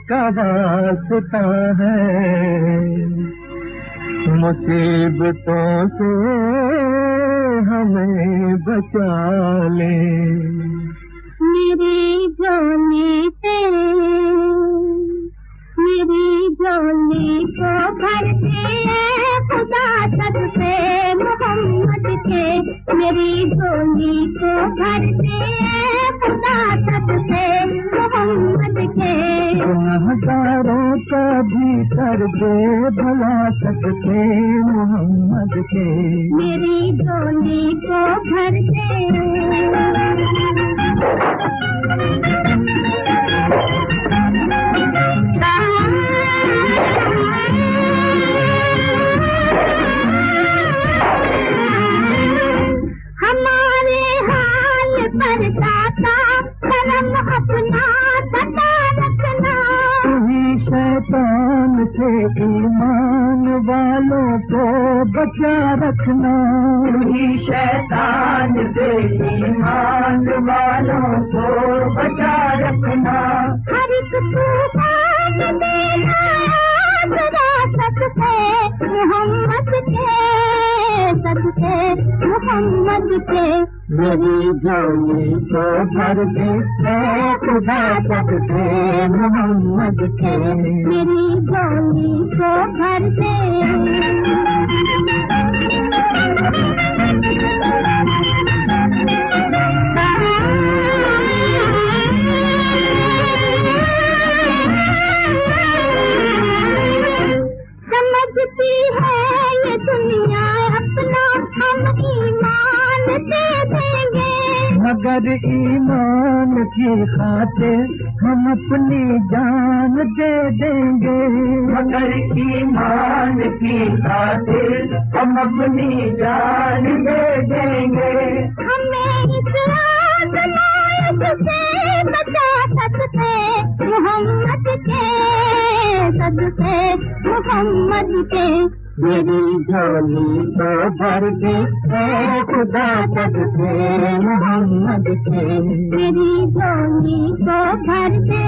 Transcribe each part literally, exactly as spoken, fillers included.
का वास्ता है, मुसीबतों से हमें बचा ले। मेरी झोली से मेरी झोली को भर दे खुदा सबसे मोहम्मद के, मेरी झोली को भर दे खुदा सबसे मोहम्मद के। गुनहगारों का भी कर दे भला सबसे मोहम्मद के, मेरी झोली को भर दे। हमारे हाल पर दाता करम अपना बता रखना, तुही शैतान से ईमान वालों को बचा रखना, तुही शैतान से ईमान वालों को बचा रखना। हर एक तूफान देना विरासत पे मोहम्मद के, सदके मोहम्मद के। मेरी झोली को भर दे खुदा सबसे मोहम्मद के, मेरी झोली को भर दे। समझती है ये दुनिया अपना हम ईमान दे देंगे, मगर ईमान की खातिर हम अपनी जान दे देंगे, मगर ईमान की खातिर हम अपनी जान दे देंगे। हमें इस आज़माइश से बचा सकते मोहम्मद के, सदके मोहम्मद के। मेरी झोली को भर दे खुदा सबसे मोहम्मद के, मेरी झोली को भर दे।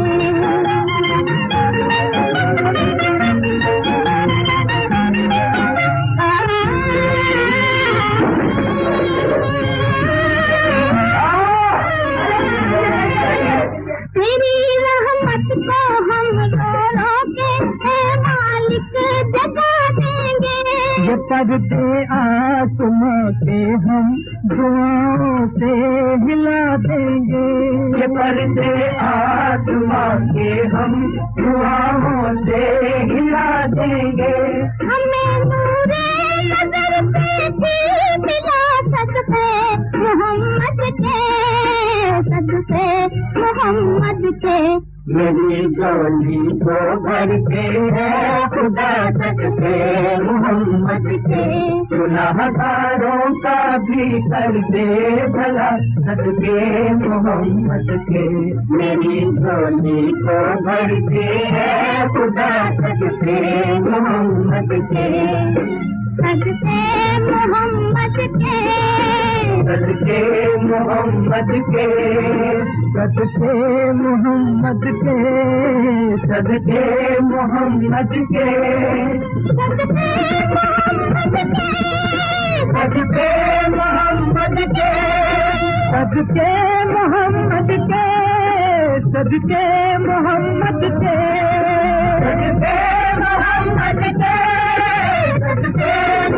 तेरी रहमत को हम रो रो के है मालिक जगा देंगे, ये पर्दे आसमां के हम दुआओं से हिला देंगे, ये पर्दे आसमां के हम दुआओं से हिला देंगे। हमें नूरे नजर पे भी मिला सकते मोहम्मद के, सदके मोहम्मद के। मेरी झोली को भर के खुदा सबसे मोहम्मद के, गुनाहगारों का भी कर दे भला सदके मोहम्मद के। मेरी झोली को भर के खुदा सबसे मोहम्मद के, सदके मोहम्मद के, सदके मोहम्मद के, सदके मोहम्मद के, सदके मोहम्मद के, सदके मोहम्मद के, सदके मोहम्मद के, सदके मोहम्मद के, सदके मोहम्मद के, सदके मोहम्मद के, सदके